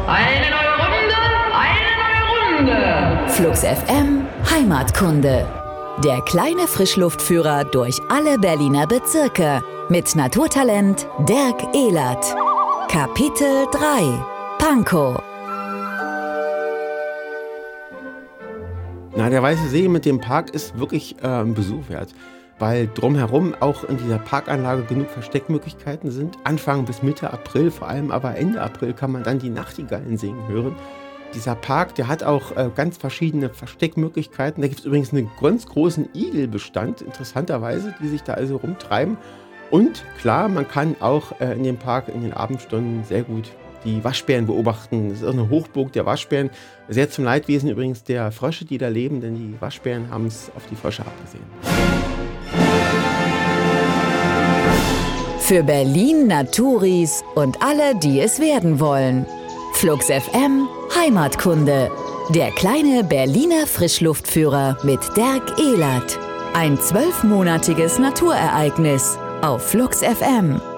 Eine neue Runde, eine neue Runde. Flux FM Heimatkunde. Der kleine Frischluftführer durch alle Berliner Bezirke. Mit Naturtalent Dirk Ehlert. Kapitel 3. Pankow. Na, der Weiße See mit dem Park ist wirklich ein Besuch wert, weil drumherum auch in dieser Parkanlage genug Versteckmöglichkeiten sind. Anfang bis Mitte April, vor allem aber Ende April kann man dann die Nachtigallen singen hören. Dieser Park, der hat auch ganz verschiedene Versteckmöglichkeiten. Da gibt es übrigens einen ganz großen Igelbestand, interessanterweise, die sich da also rumtreiben. Und klar, man kann auch in dem Park in den Abendstunden sehr gut die Waschbären beobachten. Das ist auch eine Hochburg der Waschbären. Sehr zum Leidwesen übrigens der Frösche, die da leben, denn die Waschbären haben es auf die Frösche abgesehen. Für Berlin, Naturis und alle, die es werden wollen. Flux FM Heimatkunde. Der kleine Berliner Frischluftführer mit Dirk Ehlert. Ein 12-monatiges Naturereignis auf Flux FM.